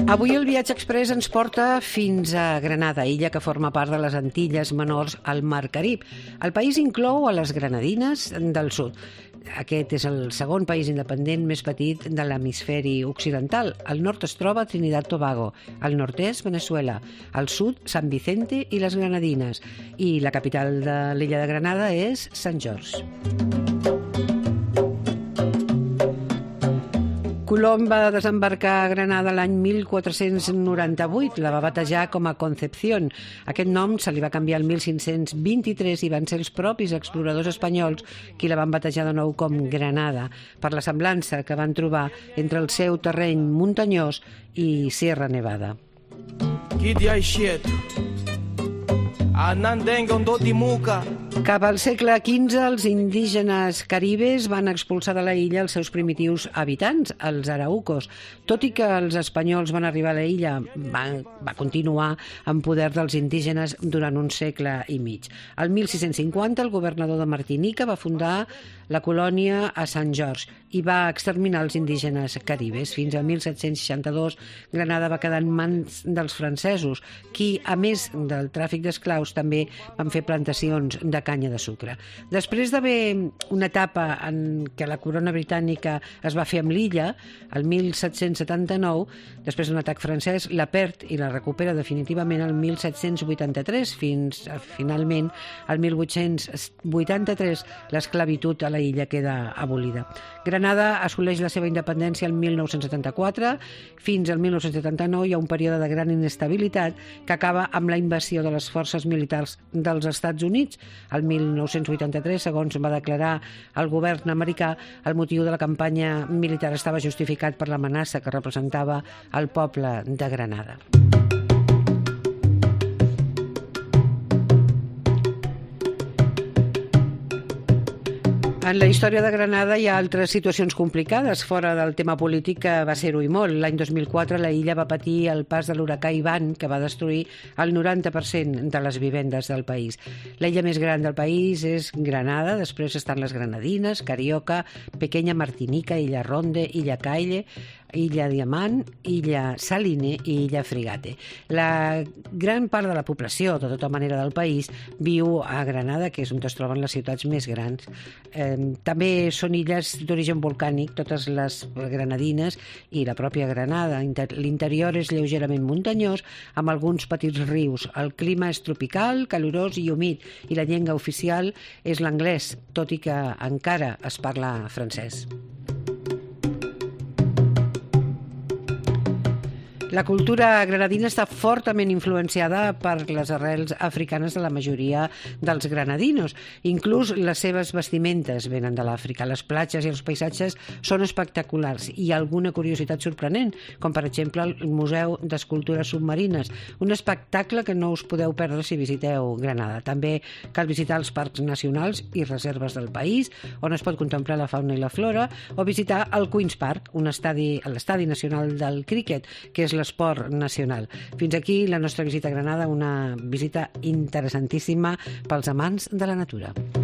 Avui el viatge express ens porta fins a Granada, illa que forma part de les Antilles Menors al Mar Carib. El país inclou a les Granadines del Sud. Aquest és el segon país independent més petit de l'hemisferi occidental. Al nord es troba Trinidad Tobago, al nord-est Veneçuela, al sud San Vicente i les Granadines. I la capital de l'illa de Granada és Sant Jordi. Colom va desembarcar a Granada l'any 1498, la va batejar com a Concepción. Aquest nom se li va canviar el 1523 i van ser els propis exploradors espanyols qui la van batejar de nou com Granada, per la semblança que van trobar entre el seu terreny muntanyós i Sierra Nevada. Cap al segle XV, els indígenes caribes van expulsar de la illa els seus primitius habitants, els araucos. Tot i que els espanyols van arribar a la illa, va continuar en poder dels indígenes durant un segle i mig. El 1650, el governador de Martinica va fundar la colònia a Sant Jordi i va exterminar els indígenes caribes. Fins al 1762, Granada va quedar en mans dels francesos, qui, a més del tràfic d'esclaus, també van fer plantacions de canya de sucre. Després d'haver una etapa en què la corona britànica es va fer amb l'illa, el 1779, després d'un atac francès, la perd i la recupera definitivament el 1783, fins finalment al 1883 l'esclavitud a la illa queda abolida. Granada assoleix la seva independència el 1974. Fins al 1979 hi ha un període de gran inestabilitat que acaba amb la invasió de les forces militars dels Estats Units. El 1983, segons va declarar el govern americà, el motiu de la campanya militar estava justificat per l'amenaça que representava el poble de Granada. En la història de Granada hi ha altres situacions complicades fora del tema polític que va ser-ho i molt. L'any 2004 la illa va patir el pas de l'huracà Ivan, que va destruir el 90% de les vivendes del país. La illa més gran del país és Granada, després estan les Granadines, Carioca, Pequeña Martinica, Illa Ronde, Illa Caille, Illa Diamant, Illa Saline i Illa Frigate. La gran part de la població, de tota manera del país, viu a Granada, que és on es troben les ciutats més grans. També són illes d'origen volcànic, totes les Granadines i la pròpia Granada. L'interior és lleugerament muntanyós, amb alguns petits rius. El clima és tropical, calorós i humit, i la llengua oficial és l'anglès, tot i que encara es parla francès. La cultura granadina està fortament influenciada per les arrels africanes de la majoria dels granadinos. Inclús les seves vestimentes venen de l'Àfrica. Les platges i els paisatges són espectaculars i hi ha alguna curiositat sorprenent, com per exemple el Museu d'Escultures Submarines, un espectacle que no us podeu perdre si visiteu Granada. També cal visitar els parcs nacionals i reserves del país, on es pot contemplar la fauna i la flora, o visitar el Queen's Park, l'estadi nacional del críquet, que és l'esport nacional. Fins aquí la nostra visita a Granada, una visita interessantíssima pels amants de la natura.